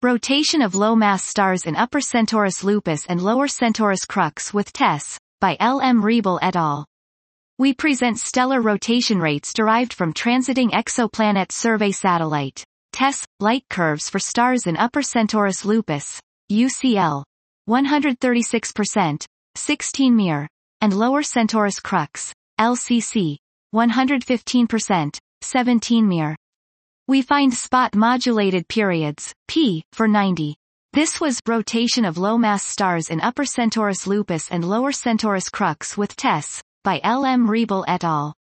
Rotation of low-mass stars in Upper Centaurus Lupus and Lower Centaurus Crux with TESS, by L. M. Riebel et al. We present stellar rotation rates derived from Transiting Exoplanet Survey Satellite, TESS, light curves for stars in Upper Centaurus Lupus, UCL, 136%, 16 mir, and Lower Centaurus Crux, LCC, 115%, 17 mir. We find spot-modulated periods, p, for 90. This was Rotation of Low-Mass Stars in Upper Centaurus Lupus and Lower Centaurus Crux with TESS, by L. M. Riebel et al.